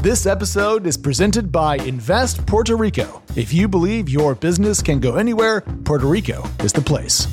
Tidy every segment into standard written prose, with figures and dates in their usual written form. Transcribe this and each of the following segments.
This episode is presented by Invest Puerto Rico. If you believe your business can go anywhere, Puerto Rico is the place.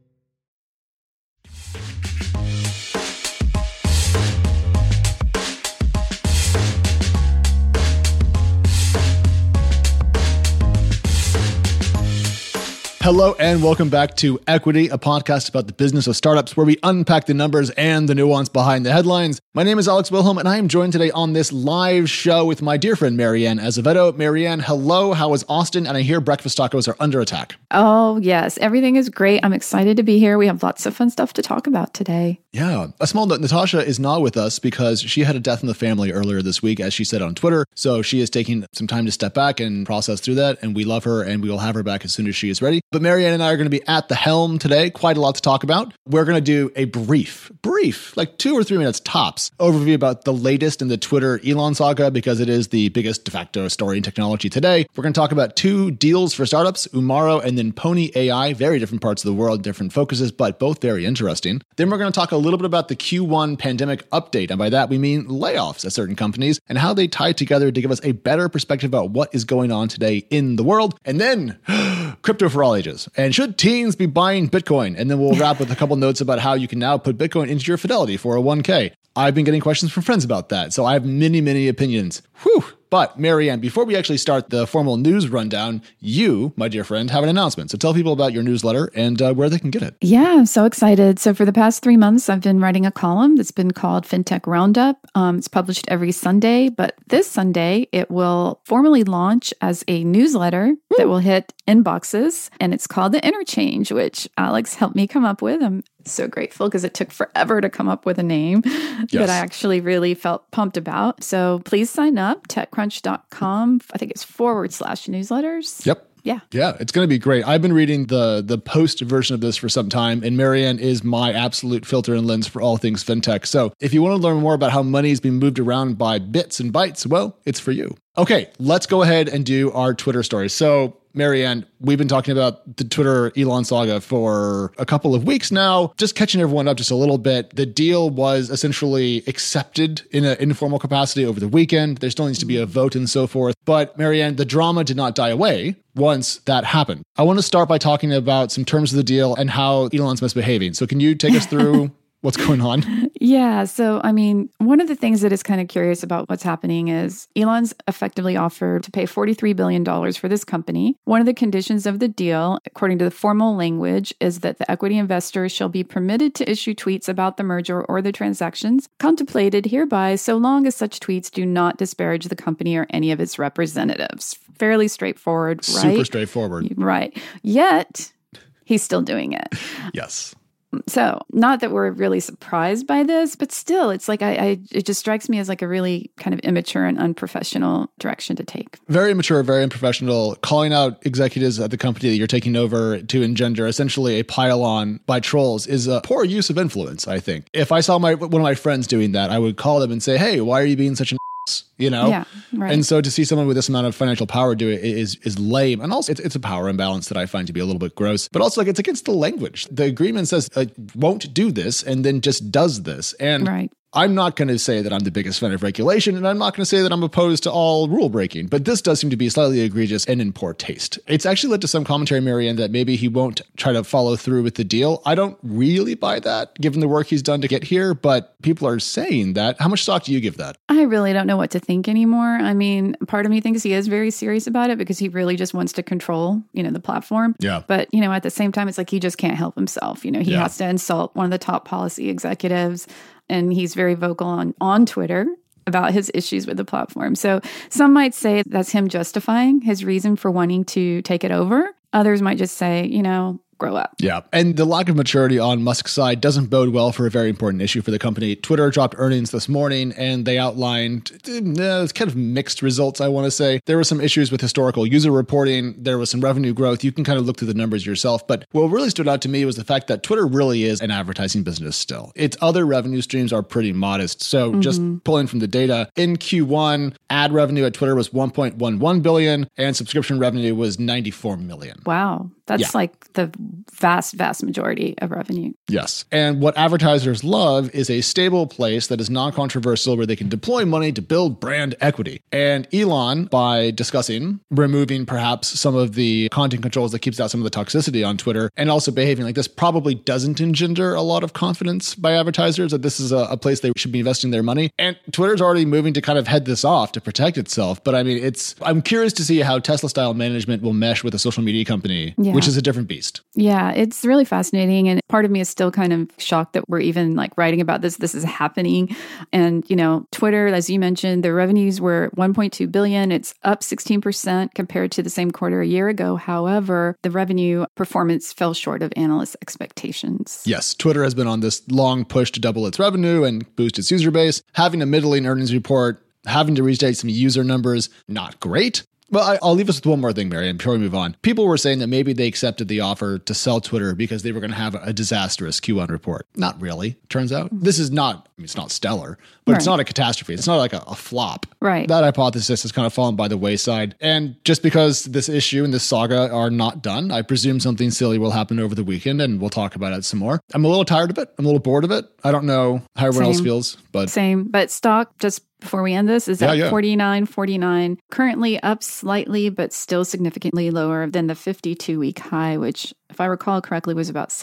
Hello and welcome back to Equity, a podcast about the business of startups where we unpack the numbers and the nuance behind the headlines. My name is Alex Wilhelm and I am joined today on this live show with my dear friend Marianne Azevedo. Marianne, hello. How is Austin? And I hear breakfast tacos are under attack. Oh, yes. Everything is great. I'm excited to be here. We have lots of fun stuff to talk about today. Yeah. A small note, Natasha is not with us because she had a death in the family earlier this week, as she said on Twitter. So she is taking some time to step back and process through that. And we love her and we will have her back as soon as she is ready. But Marianne and I are going to be at the helm today. Quite a lot to talk about. We're going to do a brief, like 2 or 3 minutes tops, overview about the latest in the Twitter Elon saga because it is the biggest de facto story in technology today. We're going to talk about 2 deals for startups, Umaro and then Pony AI, very different parts of the world, different focuses, but both very interesting. Then we're going to talk a little bit about the Q1 pandemic update. And by that, we mean layoffs at certain companies and how they tie together to give us a better perspective about what is going on today in the world. And then crypto for all ages. And should teens be buying Bitcoin? And then we'll wrap with a couple notes about how you can now put Bitcoin into your Fidelity 401k. I've been getting questions from friends about that, so I have many opinions. Whew. But Marianne, before we actually start the formal news rundown, you, my dear friend, have an announcement. So tell people about your newsletter and where they can get it. Yeah, I'm so excited. So for the past 3 months, I've been writing a column that's been called FinTech Roundup. It's published every Sunday, but this Sunday, it will formally launch as a newsletter that will hit inboxes. And it's called The Interchange, which Alex helped me come up with. I'm so grateful because it took forever to come up with a name that I actually really felt pumped about. So please sign up, techcrunch.com. I think it's /newsletters. Yep. Yeah. Yeah, it's going to be great. I've been reading the post version of this for some time, and Marianne is my absolute filter and lens for all things fintech. So if you want to learn more about how money is being moved around by bits and bytes, well, it's for you. Okay, let's go ahead and do our Twitter story. So Marianne, we've been talking about the Twitter Elon saga for a couple of weeks now, just catching everyone up just a little bit. The deal was essentially accepted in an informal capacity over the weekend. There still needs to be a vote and so forth. But Marianne, the drama did not die away once that happened. I want to start by talking about some terms of the deal and how Elon's misbehaving. So can you take us through what's going on? Yeah. So, I mean, one of the things that is kind of curious about what's happening is Elon's effectively offered to pay $43 billion for this company. One of the conditions of the deal, according to the formal language, is that the equity investors shall be permitted to issue tweets about the merger or the transactions contemplated hereby, so long as such tweets do not disparage the company or any of its representatives. Fairly straightforward, right? Super straightforward. Right. Yet, he's still doing it. Yes. So not that we're really surprised by this, but still, it's like it just strikes me as like a really kind of immature and unprofessional direction to take. Very immature, very unprofessional. Calling out executives at the company that you're taking over to engender essentially a pile-on by trolls is a poor use of influence, I think. If I saw one of my friends doing that, I would call them and say, hey, why are you being such an you know? Yeah, right. And so to see someone with this amount of financial power do it is lame. And also it's a power imbalance that I find to be a little bit gross, but also like it's against the language. The agreement says won't do this and then just does this. And right. I'm not going to say that I'm the biggest fan of regulation, and I'm not going to say that I'm opposed to all rule breaking, but this does seem to be slightly egregious and in poor taste. It's actually led to some commentary, Marianne, that maybe he won't try to follow through with the deal. I don't really buy that, given the work he's done to get here, but people are saying that. How much stock do you give that? I really don't know what to think anymore. I mean, part of me thinks he is very serious about it because he really just wants to control, the platform. Yeah. But, at the same time, it's like he just can't help himself. He has to insult one of the top policy executives. And he's very vocal on Twitter about his issues with the platform. So some might say that's him justifying his reason for wanting to take it over. Others might just say, grow up. Yeah. And the lack of maturity on Musk's side doesn't bode well for a very important issue for the company. Twitter dropped earnings this morning and they outlined it's kind of mixed results, I want to say. There were some issues with historical user reporting. There was some revenue growth. You can kind of look through the numbers yourself. But what really stood out to me was the fact that Twitter really is an advertising business still. Its other revenue streams are pretty modest. So just pulling from the data, in Q1, ad revenue at Twitter was $1.11 billion and subscription revenue was $94 million. Wow. That's like the vast, vast majority of revenue. Yes. And what advertisers love is a stable place that is non-controversial where they can deploy money to build brand equity. And Elon, by discussing removing perhaps some of the content controls that keeps out some of the toxicity on Twitter and also behaving like this, probably doesn't engender a lot of confidence by advertisers that this is a place they should be investing their money. And Twitter's already moving to kind of head this off to protect itself. But I mean, I'm curious to see how Tesla-style management will mesh with a social media company, which is a different beast. Yeah, it's really fascinating. And part of me is still kind of shocked that we're even like writing about this. This is happening. And, Twitter, as you mentioned, their revenues were $1.2 billion. It's up 16% compared to the same quarter a year ago. However, the revenue performance fell short of analysts' expectations. Yes, Twitter has been on this long push to double its revenue and boost its user base, having a middling earnings report, having to restate some user numbers, not great. Well, I'll leave us with one more thing, Marianne, before we move on. People were saying that maybe they accepted the offer to sell Twitter because they were going to have a disastrous Q1 report. Not really, turns out. This is not, it's not stellar, but it's not a catastrophe. It's not like a flop. Right. That hypothesis has kind of fallen by the wayside. And just because this issue and this saga are not done, I presume something silly will happen over the weekend, and we'll talk about it some more. I'm a little tired of it. I'm a little bored of it. I don't know how everyone else feels, but... Same. But stock, just before we end this, is at $49.49, currently up slightly, but still significantly lower than the 52-week high, which, if I recall correctly, was about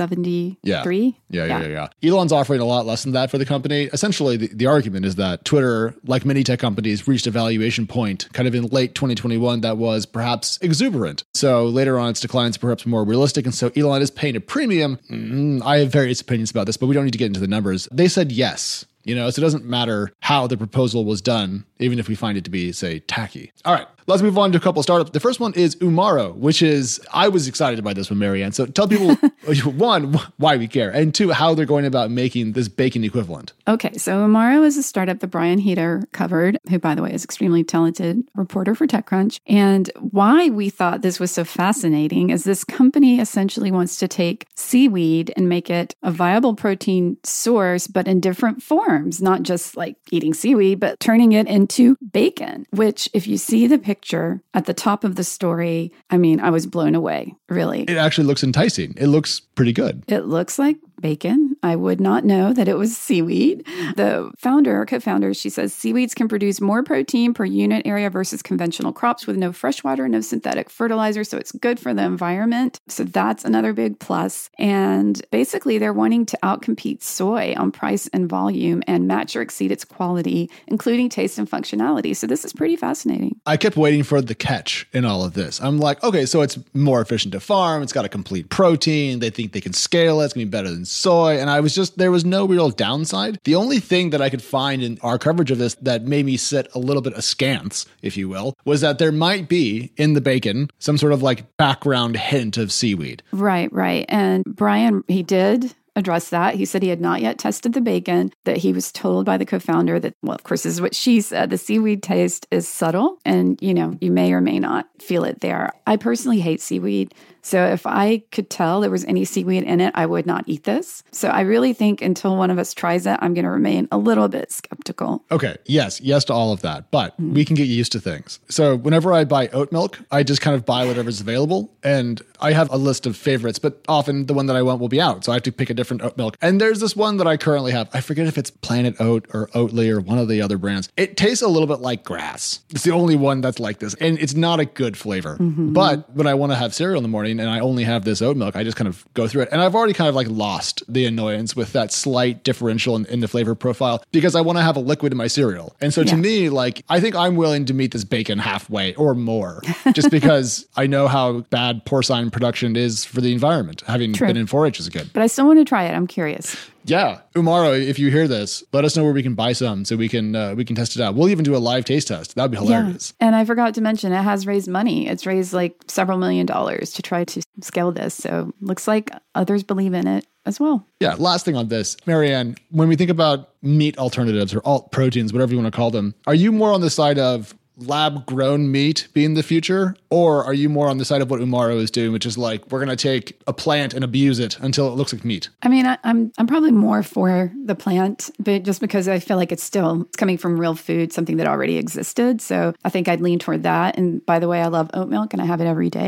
73. Yeah. Elon's offering a lot less than that for the company. Essentially, the argument is that Twitter, like many tech companies, reached a valuation point kind of in late 2021 that was perhaps exuberant. So later on, its declines perhaps more realistic. And so Elon is paying a premium. I have various opinions about this, but we don't need to get into the numbers. They said yes. So it doesn't matter how the proposal was done, even if we find it to be, say, tacky. All right, let's move on to a couple of startups. The first one is Umaro, which is, I was excited by this one, Marianne. So tell people, one, why we care, and two, how they're going about making this bacon equivalent. Okay, so Umaro is a startup that Brian Heater covered, who, by the way, is an extremely talented reporter for TechCrunch. And why we thought this was so fascinating is this company essentially wants to take seaweed and make it a viable protein source, but in different forms. Not just like eating seaweed, but turning it into bacon, which if you see the picture at the top of the story, I mean, I was blown away, really. It actually looks enticing. It looks pretty good. It looks like bacon. I would not know that it was seaweed. The founder, co-founder, she says seaweeds can produce more protein per unit area versus conventional crops with no fresh water, no synthetic fertilizer. So it's good for the environment. So that's another big plus. And basically they're wanting to outcompete soy on price and volume and match or exceed its quality, including taste and functionality. So this is pretty fascinating. I kept waiting for the catch in all of this. I'm like, okay, so it's more efficient to farm. It's got a complete protein. They think they can scale it. It's going to be better than soy. And there was no real downside. The only thing that I could find in our coverage of this that made me sit a little bit askance, if you will, was that there might be in the bacon some sort of like background hint of seaweed. Right. And Brian, he did address that. He said he had not yet tested the bacon, that he was told by the co-founder that, well, of course, this is what she said, the seaweed taste is subtle and, you may or may not feel it there. I personally hate seaweed. So if I could tell there was any seaweed in it, I would not eat this. So I really think until one of us tries it, I'm going to remain a little bit skeptical. Okay. Yes to all of that. But we can get used to things. So whenever I buy oat milk, I just kind of buy whatever's available. And I have a list of favorites, but often the one that I want will be out. So I have to pick a different oat milk. And there's this one that I currently have. I forget if it's Planet Oat or Oatly or one of the other brands. It tastes a little bit like grass. It's the only one that's like this. And it's not a good flavor. But when I want to have cereal in the morning and I only have this oat milk, I just kind of go through it. And I've already kind of like lost the annoyance with that slight differential in the flavor profile because I want to have a liquid in my cereal. And so to me, like, I think I'm willing to meet this bacon halfway or more just because I know how bad porcine production is for the environment, having been in 4-H as a kid. But I still want to try it. I'm curious. Yeah. Umaro, if you hear this, let us know where we can buy some so we can test it out. We'll even do a live taste test. That'd be hilarious. Yeah. And I forgot to mention, it has raised money. It's raised like several $1 million to try to scale this. So looks like others believe in it as well. Yeah. Last thing on this, Marianne, when we think about meat alternatives or alt proteins, whatever you want to call them, are you more on the side of lab-grown meat being the future? Or are you more on the side of what Umaro is doing, which is like, we're going to take a plant and abuse it until it looks like meat? I mean, I'm probably more for the plant, but just because I feel like it's coming from real food, something that already existed. So I think I'd lean toward that. And by the way, I love oat milk and I have it every day.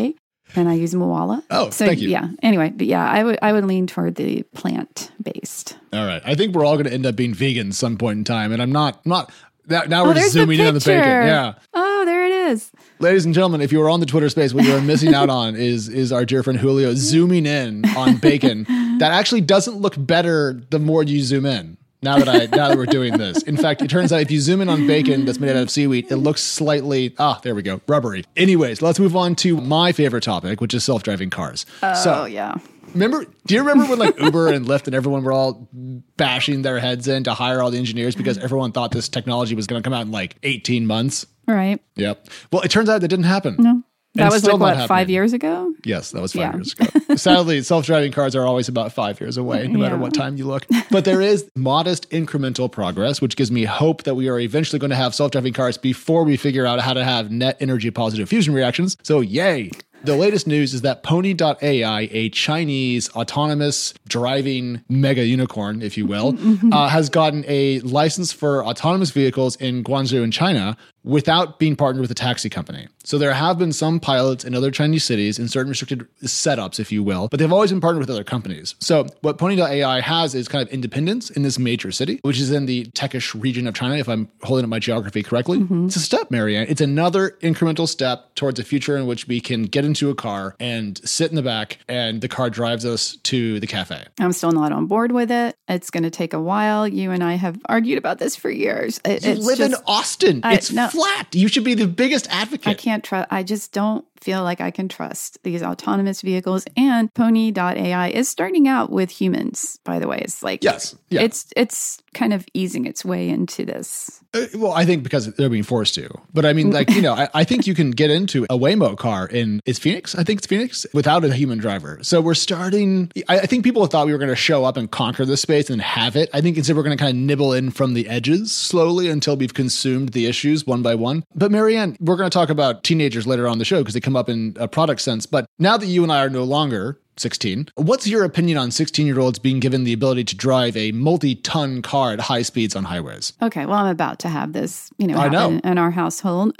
And I use Moala. Oh, thank you. Yeah. Anyway, but yeah, I would lean toward the plant-based. All right. I think we're all going to end up being vegans some point in time. And I'm not now we're there's zooming in on the bacon. Yeah. Oh, there it is. Ladies and gentlemen, if you were on the Twitter space, what you are missing out on is our dear friend Julio zooming in on bacon. That actually doesn't look better the more you zoom in. Now that we're doing this. In fact, it turns out if you zoom in on bacon that's made out of seaweed, it looks slightly, there we go, rubbery. Anyways, let's move on to my favorite topic, which is self-driving cars. Oh, yeah. Do you remember when like Uber and Lyft and everyone were all bashing their heads in to hire all the engineers because everyone thought this technology was going to come out in like 18 months? Right. Yep. Well, it turns out that didn't happen. No. That was still like, not 5 years ago? Yes, that was 5 years ago. Sadly, self-driving cars are always about 5 years away, no matter what time you look. But there is modest incremental progress, which gives me hope that we are eventually going to have self-driving cars before we figure out how to have net energy positive fusion reactions. So yay! The latest news is that Pony.ai, a Chinese autonomous driving mega unicorn, if you will, has gotten a license for autonomous vehicles in Guangzhou in China without being partnered with a taxi company. So there have been some pilots in other Chinese cities in certain restricted setups, if you will, but they've always been partnered with other companies. So what Pony.ai has is kind of independence in this major city, which is in the techish region of China, if I'm holding up my geography correctly. It's a step, Marianne. It's another incremental step towards a future in which we can get into a car and sit in the back and the car drives us to the cafe. I'm still not on board with it. It's going to take a while. You and I have argued about this for years. You live in Austin. It's flat. You should be the biggest advocate. I can't trust. I just don't feel like I can trust these autonomous vehicles. And Pony.ai is starting out with humans, by the way. It's like, yes, yeah. It's kind of easing its way into this. Well, I think because they're being forced to. But I mean, like, I think you can get into a Waymo car is Phoenix? I think it's Phoenix without a human driver. So we're starting, I think people thought we were going to show up and conquer this space and have it. I think instead we're going to kind of nibble in from the edges slowly until we've consumed the issues one by one. But Marianne, we're going to talk about teenagers later on the show because they come up in a product sense. But now that you and I are no longer 16, what's your opinion on 16-year-olds being given the ability to drive a multi-ton car at high speeds on highways? Okay, well, I'm about to have this, happen in our household.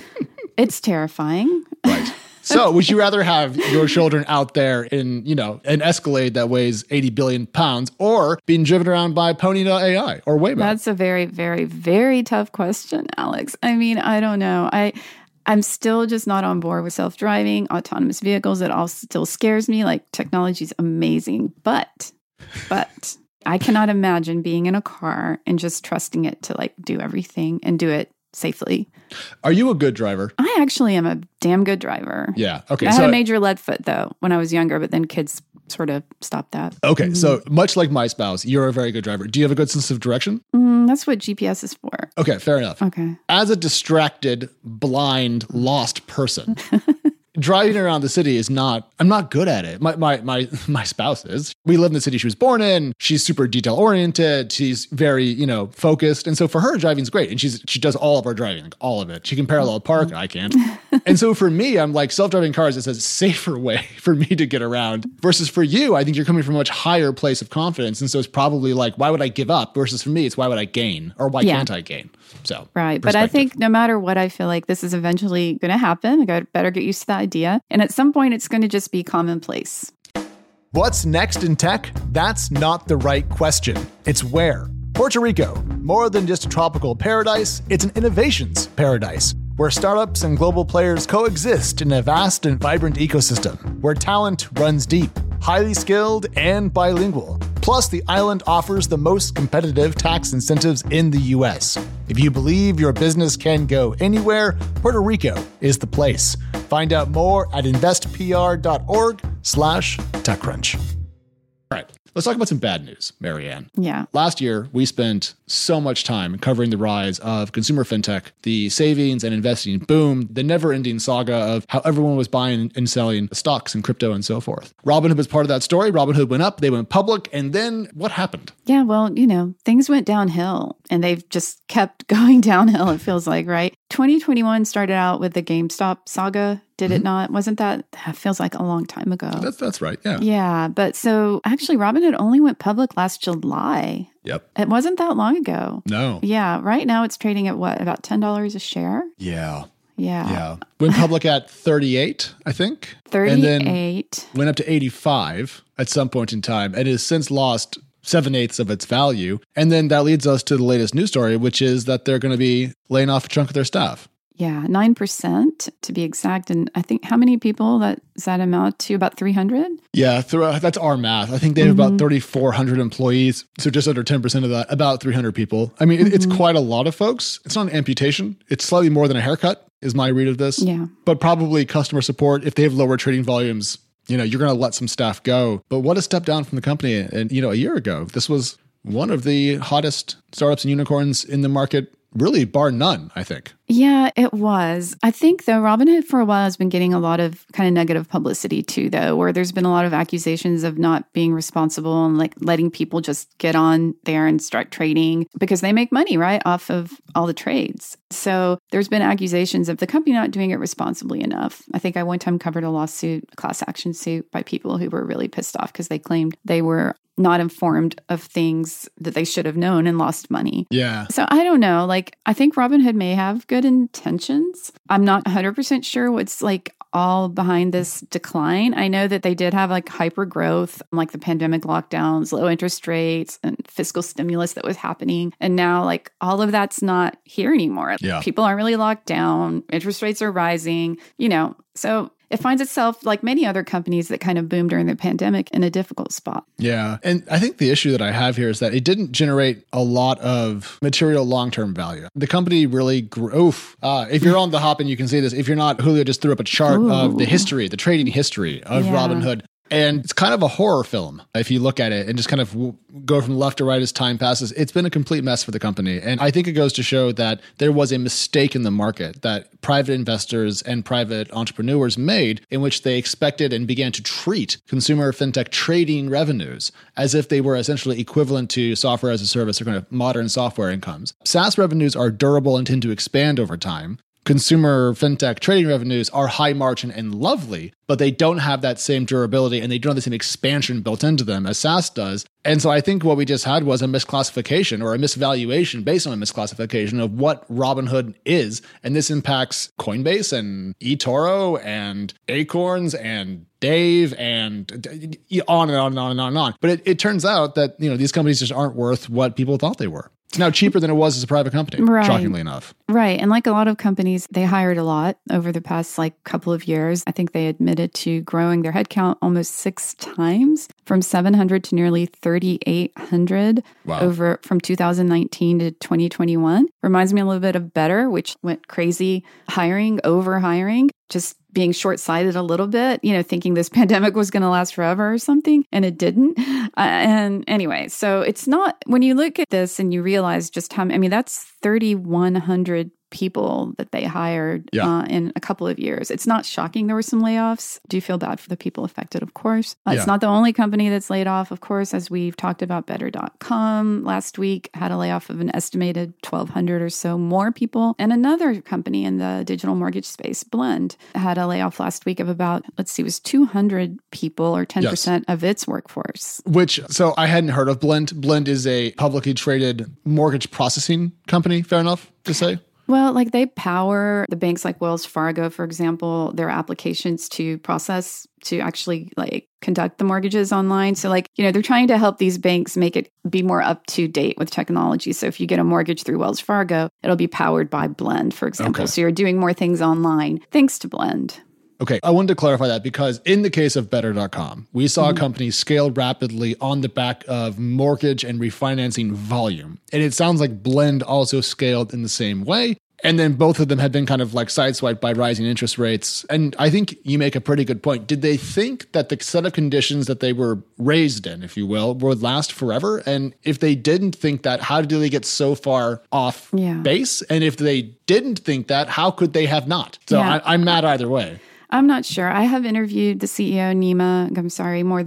It's terrifying. Right. So would you rather have your children out there in, an Escalade that weighs 80 billion pounds or being driven around by Pony.ai or Waymo? That's a very, very, very tough question, Alex. I mean, I don't know. I'm still just not on board with self-driving, autonomous vehicles. It all still scares me. Like, technology is amazing, but I cannot imagine being in a car and just trusting it to do everything and do it safely. Are you a good driver? I actually am a damn good driver. Yeah. Okay. I had a major lead foot though when I was younger, but then kids sort of stopped that. Okay. So much like my spouse, you're a very good driver. Do you have a good sense of direction? That's what GPS is for. Okay. Fair enough. Okay. As a distracted, blind, lost person, driving around the city I'm not good at it. My spouse is. We live in the city she was born in. She's super detail oriented. She's very, focused. And so for her, driving's great. And she does all of our driving, like all of it. She can parallel park. I can't. And so for me, I'm like, self-driving cars is a safer way for me to get around versus for you. I think you're coming from a much higher place of confidence. And so it's probably like, why would I give up? Versus for me, it's why would I gain or why can't I gain? So right. But I think no matter what, I feel like this is eventually going to happen. I better get used to the idea. And at some point, it's going to just be commonplace. What's next in tech? That's not the right question. It's where. Puerto Rico, more than just a tropical paradise, it's an innovations paradise, where startups and global players coexist in a vast and vibrant ecosystem, where talent runs deep, highly skilled and bilingual. Plus, the island offers the most competitive tax incentives in the U.S. If you believe your business can go anywhere, Puerto Rico is the place. Find out more at investpr.org/TechCrunch. All right. Let's talk about some bad news, Marianne. Yeah. Last year, we spent so much time covering the rise of consumer fintech, the savings and investing boom, the never-ending saga of how everyone was buying and selling stocks and crypto and so forth. Robinhood was part of that story. Robinhood went up, they went public, and then what happened? Yeah, well, things went downhill, and they've just kept going downhill, it feels like, right? 2021 started out with the GameStop saga, did it not? Wasn't that feels like a long time ago. That's right, yeah. Yeah, but so actually Robinhood only went public last July. Yep. It wasn't that long ago. No. Yeah, right now it's trading at what, about $10 a share? Yeah. Yeah. Went public at 38, I think. 38. And then went up to 85 at some point in time and has since lost 7/8 of its value. And then that leads us to the latest news story, which is that they're going to be laying off a chunk of their staff. Yeah, 9% to be exact. And I think how many people does that amount to? About 300? Yeah, that's our math. I think they have about 3,400 employees. So just under 10% of that, about 300 people. I mean, it's quite a lot of folks. It's not an amputation. It's slightly more than a haircut is my read of this. Yeah. But probably customer support, if they have lower trading volumes, you're going to let some staff go. But what a step down from the company. And, a year ago, this was one of the hottest startups and unicorns in the market, really bar none, I think. Yeah, it was. I think, though, Robinhood for a while has been getting a lot of kind of negative publicity, too, though, where there's been a lot of accusations of not being responsible and like letting people just get on there and start trading because they make money, right, off of all the trades. So there's been accusations of the company not doing it responsibly enough. I think I one time covered a lawsuit, a class action suit by people who were really pissed off because they claimed they were not informed of things that they should have known and lost money. Yeah. So I don't know. Like, I think Robinhood may have good intentions. I'm not 100% sure what's like all behind this decline. I know that they did have like hyper growth, like the pandemic lockdowns, low interest rates, and fiscal stimulus that was happening. And now like all of that's not here anymore. Yeah. People aren't really locked down. Interest rates are rising, so it finds itself, like many other companies that kind of boomed during the pandemic, in a difficult spot. Yeah. And I think the issue that I have here is that it didn't generate a lot of material long-term value. The company really grew. If you're on the hop and you can see this, if you're not, Julio just threw up a chart of the trading history of Robinhood. And it's kind of a horror film if you look at it and just kind of go from left to right as time passes. It's been a complete mess for the company. And I think it goes to show that there was a mistake in the market that private investors and private entrepreneurs made, in which they expected and began to treat consumer fintech trading revenues as if they were essentially equivalent to software as a service or kind of modern software incomes. SaaS revenues are durable and tend to expand over time. Consumer fintech trading revenues are high margin and lovely, but they don't have that same durability and they don't have the same expansion built into them as SaaS does. And so I think what we just had was a misclassification or a misvaluation based on a misclassification of what Robinhood is. And this impacts Coinbase and eToro and Acorns and Dave and on and on and on and on and on. But it turns out that, these companies just aren't worth what people thought they were. It's now cheaper than it was as a private company, shockingly enough. Right. And like a lot of companies, they hired a lot over the past couple of years. I think they admitted to growing their headcount almost 6 times from 700 to nearly 3,800 over from 2019 to 2021. Reminds me a little bit of Better, which went crazy over hiring, just being short-sighted a little bit, thinking this pandemic was going to last forever or something, and it didn't. And anyway, so it's not, when you look at this and you realize just that's 3,100 people that they hired in a couple of years. It's not shocking there were some layoffs. Do feel bad for the people affected, of course. It's not the only company that's laid off, of course, as we've talked about. Better.com last week had a layoff of an estimated 1,200 or so more people. And another company in the digital mortgage space, Blend, had a layoff last week of about, it was 200 people or 10% of its workforce. So I hadn't heard of Blend. Blend is a publicly traded mortgage processing company, fair enough to say? Well, they power the banks like Wells Fargo, for example, their applications to actually conduct the mortgages online. So they're trying to help these banks make it be more up to date with technology. So if you get a mortgage through Wells Fargo, it'll be powered by Blend, for example. Okay. So you're doing more things online thanks to Blend. Okay, I wanted to clarify that because in the case of Better.com, we saw a company scale rapidly on the back of mortgage and refinancing volume. And it sounds like Blend also scaled in the same way. And then both of them had been kind of sideswiped by rising interest rates. And I think you make a pretty good point. Did they think that the set of conditions that they were raised in, if you will, would last forever? And if they didn't think that, how did they get so far off base? And if they didn't think that, how could they have not? So I'm mad either way. I'm not sure. I have interviewed the CEO, Nima Ghamsari, more than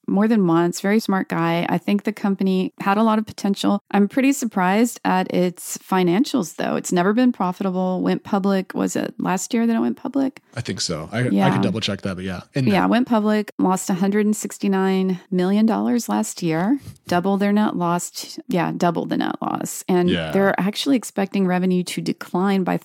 more than once. Very smart guy. I think the company had a lot of potential. I'm pretty surprised at its financials, though. It's never been profitable. Went public. Was it last year that it went public? I think so. I can double check that, but yeah. Went public, lost $169 million last year. Double their net loss. Double the net loss. And they're actually expecting revenue to decline by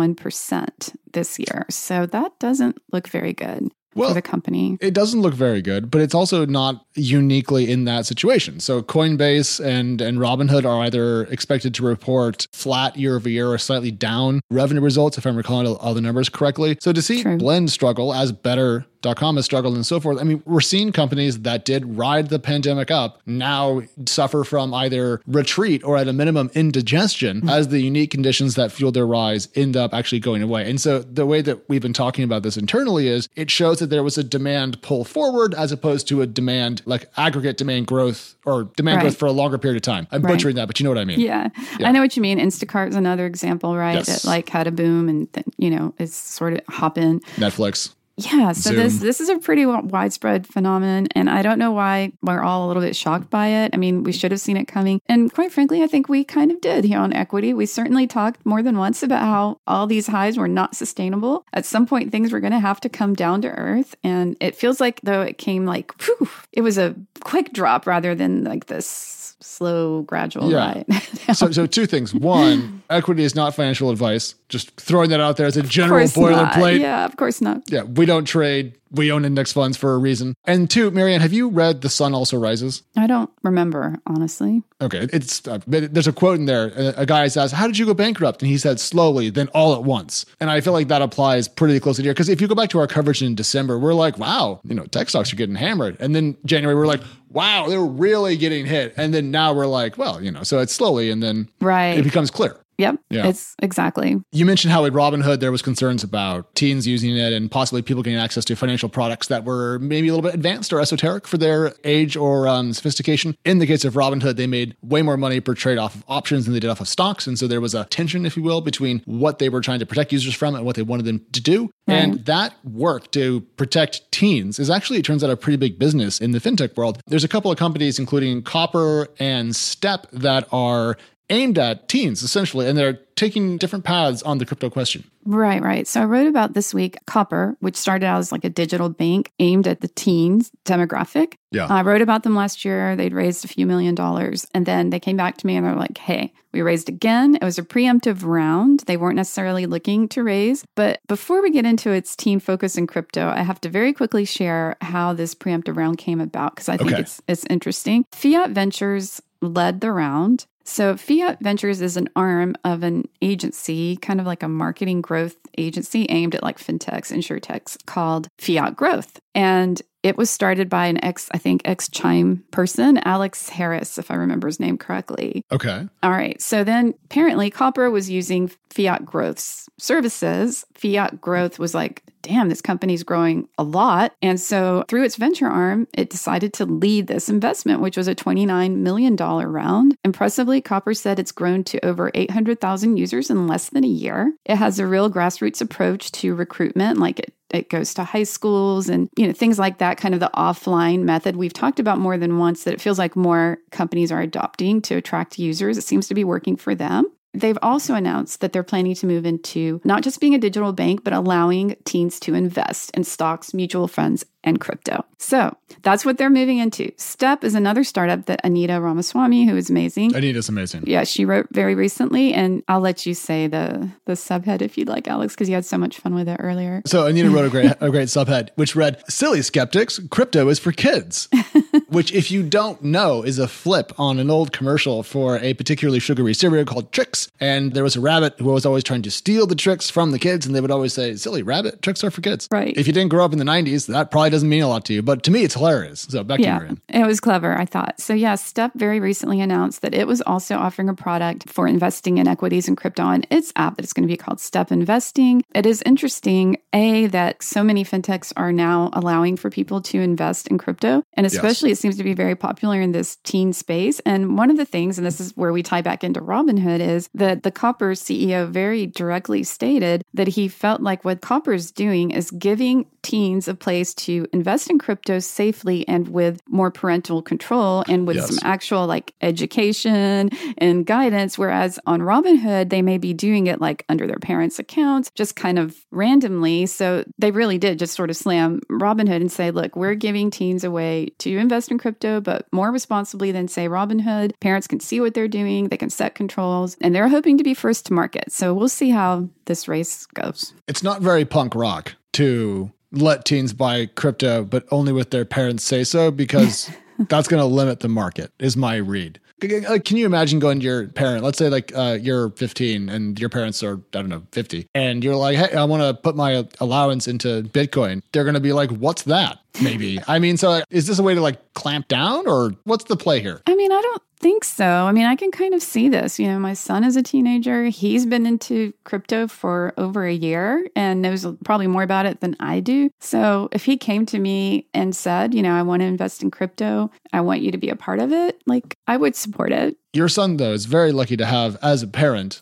31% this year. So that doesn't look very good. For the company. It doesn't look very good, but it's also not uniquely in that situation. So Coinbase and Robinhood are either expected to report flat year over year or slightly down revenue results, if I'm recalling all the numbers correctly. So to see Blend struggle as Better.com has struggled and so forth. I mean, we're seeing companies that did ride the pandemic up now suffer from either retreat or at a minimum indigestion as the unique conditions that fueled their rise end up actually going away. And so the way that we've been talking about this internally is it shows that there was a demand pull forward as opposed to a demand, like aggregate demand growth or demand growth for a longer period of time. I'm butchering that, but you know what I mean. Yeah. I know what you mean. Instacart is another example, right? Yes. It like had a boom and, is sort of hop in. Netflix. Yeah, so this is a pretty widespread phenomenon, and I don't know why we're all a little bit shocked by it. I mean, we should have seen it coming, and quite frankly, I think we kind of did here on Equity. We certainly talked more than once about how all these highs were not sustainable. At some point, things were going to have to come down to earth, and it feels like, though, it came like, it was a quick drop rather than like this slow, gradual ride. So two things. One, Equity is not financial advice. Just throwing that out there as a general boilerplate. Yeah, of course not. Yeah, we don't trade. We own index funds for a reason. And two, Marianne, have you read The Sun Also Rises? I don't remember, honestly. Okay, there's a quote in there. A guy says, "How did you go bankrupt?" And he said, "Slowly, then all at once." And I feel like that applies pretty closely here. Because if you go back to our coverage in December, we're like, wow, tech stocks are getting hammered. And then January, we're like, wow, they're really getting hit. And then now we're like, well, so it's slowly, and then it becomes clear. Yep. Yeah. It's exactly. You mentioned how at Robinhood there was concerns about teens using it and possibly people getting access to financial products that were maybe a little bit advanced or esoteric for their age or sophistication. In the case of Robinhood, they made way more money per trade off of options than they did off of stocks. And so there was a tension, if you will, between what they were trying to protect users from and what they wanted them to do. Right. And that work to protect teens is actually, it turns out, a pretty big business in the fintech world. There's a couple of companies, including Copper and Step, that are aimed at teens, essentially, and they're taking different paths on the crypto question. Right. So I wrote about this week Copper, which started out as like a digital bank aimed at the teens demographic. Yeah. I wrote about them last year. They'd raised a few $1 million. And then they came back to me and they're like, hey, we raised again. It was a preemptive round. They weren't necessarily looking to raise. But before we get into its teen focus in crypto, I have to very quickly share how this preemptive round came about because I think it's interesting. Fiat Ventures led the round. So Fiat Ventures is an arm of an agency, kind of like a marketing growth agency aimed at like fintechs, insurtechs, called Fiat Growth. And it was started by an ex-Chime person, Alex Harris, if I remember his name correctly. Okay. All right. So then apparently Copper was using Fiat Growth's services. Fiat Growth was like, damn, this company's growing a lot. And so through its venture arm, it decided to lead this investment, which was a $29 million round. Impressively, Copper said it's grown to over 800,000 users in less than a year. It has a real grassroots approach to recruitment, like it goes to high schools and, things like that, kind of the offline method we've talked about more than once, that it feels like more companies are adopting to attract users. It seems to be working for them. They've also announced that they're planning to move into not just being a digital bank, but allowing teens to invest in stocks, mutual funds, and crypto. So that's what they're moving into. Step is another startup that Anita Ramaswamy, who is amazing. Anita's amazing. Yeah, she wrote very recently, and I'll let you say the subhead if you'd like, Alex, because you had so much fun with it earlier. So Anita wrote a great subhead, which read, "Silly skeptics, crypto is for kids," which, if you don't know, is a flip on an old commercial for a particularly sugary cereal called Trix. And there was a rabbit who was always trying to steal the tricks from the kids, and they would always say, "Silly rabbit, tricks are for kids." Right. If you didn't grow up in the 90s, that probably doesn't mean a lot to you, but to me, it's hilarious. So back to you, Marianne. It was clever, I thought. So Step very recently announced that it was also offering a product for investing in equities and crypto on its app that is going to be called Step Investing. It is interesting, that so many fintechs are now allowing for people to invest in crypto, and especially it seems to be very popular in this teen space. And one of the things, and this is where we tie back into Robinhood, is that the Copper CEO very directly stated that he felt like what Copper is doing is giving teens a place to invest in crypto safely and with more parental control and with some actual like education and guidance. Whereas on Robinhood, they may be doing it like under their parents' accounts, just kind of randomly. So they really did just sort of slam Robinhood and say, look, we're giving teens a way to invest in crypto, but more responsibly than say Robinhood. Parents can see what they're doing. They can set controls and they're hoping to be first to market. So we'll see how this race goes. It's not very punk rock to let teens buy crypto, but only with their parents say so, because that's going to limit the market, is my read. Can you imagine going to your parent, let's say like you're 15 and your parents are, I don't know, 50, and you're like, hey, I want to put my allowance into Bitcoin. They're going to be like, what's that? Maybe. I mean, so is this a way to like clamp down, or what's the play here? I mean, I don't think so. I mean, I can kind of see this. You know, my son is a teenager. He's been into crypto for over a year and knows probably more about it than I do. So if he came to me and said, you know, I want to invest in crypto, I want you to be a part of it, like I would support it. Your son, though, is very lucky to have, as a parent,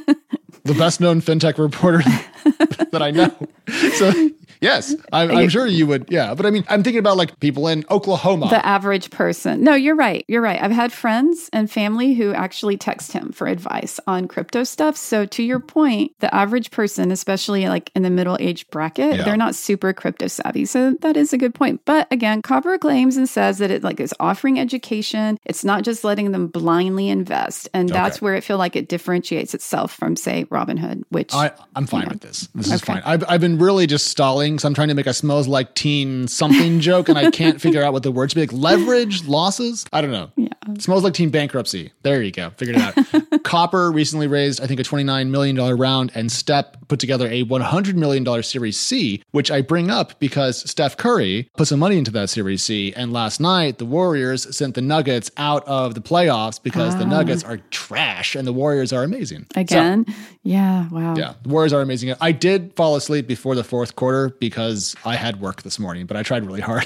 the best known fintech reporter that I know. So yes, I'm sure you would. Yeah. But I mean, I'm thinking about like people in Oklahoma. The average person. No, you're right. You're right. I've had friends and family who actually text him for advice on crypto stuff. So to your point, the average person, especially like in the middle age bracket, they're not super crypto savvy. So that is a good point. But again, Copper claims and says that it like is offering education. It's not just letting them blindly invest. And that's where it feel like it differentiates itself from, say, Robinhood, which I'm fine with this. This is fine. I've been really just stalling. So I'm trying to make a smells like teen something joke, and I can't figure out what the words be. Like leverage losses? I don't know. Yeah. Smells like teen bankruptcy. There you go. Figured it out. Copper recently raised, I think, a $29 million round, and Step put together a $100 million Series C, which I bring up because Steph Curry put some money into that Series C. And last night, the Warriors sent the Nuggets out of the playoffs because the Nuggets are trash and the Warriors are amazing. Again? So, yeah. Wow. Yeah. The Warriors are amazing. I did fall asleep before the fourth quarter because I had work this morning, but I tried really hard.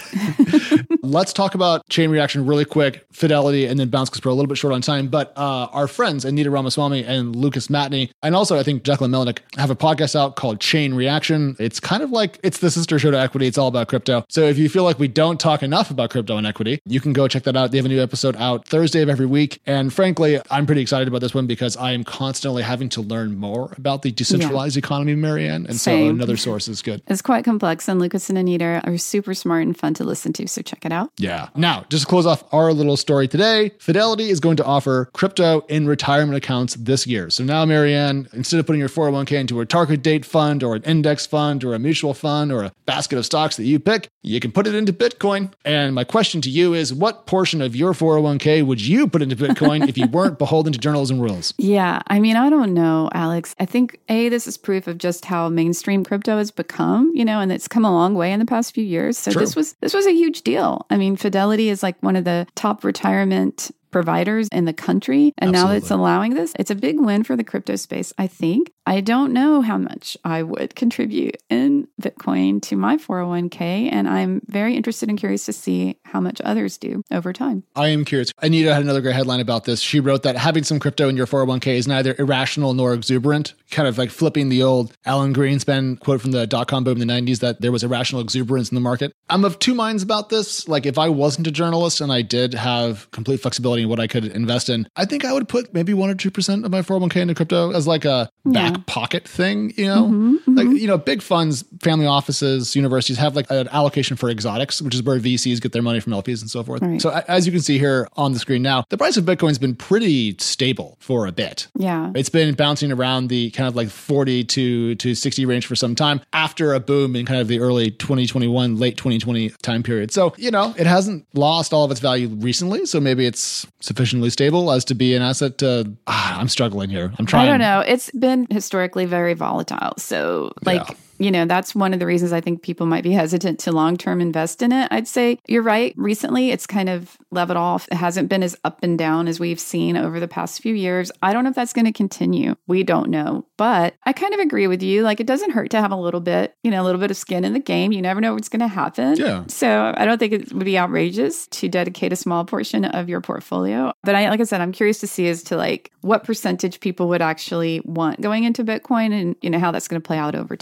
Let's talk about Chain Reaction really quick, Fidelity, and then Bounce because we're a little bit short on time. But our friends, Anita Ramaswamy and Lucas Matney, and also I think Jacqueline Melnick, have a podcast out called Chain Reaction. It's kind of like, it's the sister show to Equity. It's all about crypto. So if you feel like we don't talk enough about crypto and equity, you can go check that out. They have a new episode out Thursday of every week. And frankly, I'm pretty excited about this one because I am constantly having to learn more about the decentralized economy, Marianne. And so another source is good. It's quite complex. And Lucas and Anita are super smart and fun to listen to. So check it out. Yeah. Now, just to close off our little story today, Fidelity is going to offer crypto in retirement accounts this year. So now, Marianne, instead of putting your 401k into a target date fund or an index fund or a mutual fund or a basket of stocks that you pick, you can put it into Bitcoin. And my question to you is, what portion of your 401k would you put into Bitcoin if you weren't beholden to journalism rules? Yeah. I mean, I don't know, Alex. I think, this is proof of just how mainstream crypto has become, you know, and it's come a long way in the past few years. So this was a huge deal. I mean, Fidelity is like one of the top retirement providers in the country. And now that it's allowing this, it's a big win for the crypto space, I think. I don't know how much I would contribute in Bitcoin to my 401k. And I'm very interested and curious to see how much others do over time. I am curious. Anita had another great headline about this. She wrote that having some crypto in your 401k is neither irrational nor exuberant, kind of like flipping the old Alan Greenspan quote from the dot-com boom in the 90s that there was irrational exuberance in the market. I'm of two minds about this. Like if I wasn't a journalist and I did have complete flexibility in what I could invest in, I think I would put maybe 1 or 2% of my 401k into crypto as like a back pocket thing, you know? Like, you know, big funds, family offices, universities have like an allocation for exotics, which is where VCs get their money from LPs and so forth. Right. So as you can see here on the screen now, the price of Bitcoin's been pretty stable for a bit. Yeah. It's been bouncing around the kind of like 40 to 60 range for some time after a boom in kind of the early 2021, late 2020 time period. So, you know, it hasn't lost all of its value recently. So maybe it's sufficiently stable as to be an asset to, I'm struggling here. I'm trying. I don't know. It's been historically very volatile. So like, you know, that's one of the reasons I think people might be hesitant to long-term invest in it. I'd say you're right. Recently, it's kind of leveled off. It hasn't been as up and down as we've seen over the past few years. I don't know if that's going to continue. We don't know. But I kind of agree with you. Like, it doesn't hurt to have a little bit of skin in the game. You never know what's going to happen. Yeah. So I don't think it would be outrageous to dedicate a small portion of your portfolio. But like I said, I'm curious to see as to like what percentage people would actually want going into Bitcoin and, you know, how that's going to play out over time.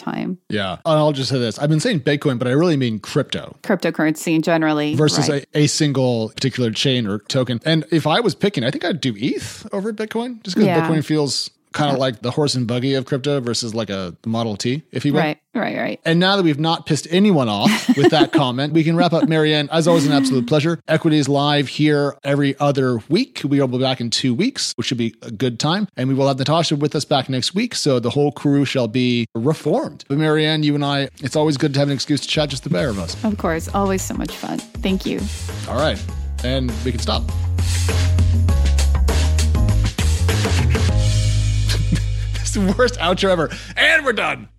Yeah. I'll just say this. I've been saying Bitcoin, but I really mean crypto. Cryptocurrency generally. Versus right. a single particular chain or token. And if I was picking, I think I'd do ETH over Bitcoin, just because Bitcoin feels kind of like the horse and buggy of crypto versus like a Model T, if you will. Right. And now that we've not pissed anyone off with that comment, we can wrap up. Marianne, as always, an absolute pleasure. Equity is live here every other week. We will be back in 2 weeks, which should be a good time. And we will have Natasha with us back next week. So the whole crew shall be reformed. But Marianne, you and I, it's always good to have an excuse to chat just the pair of us. Of course. Always so much fun. Thank you. All right. And we can stop. It's the worst outro ever. And we're done.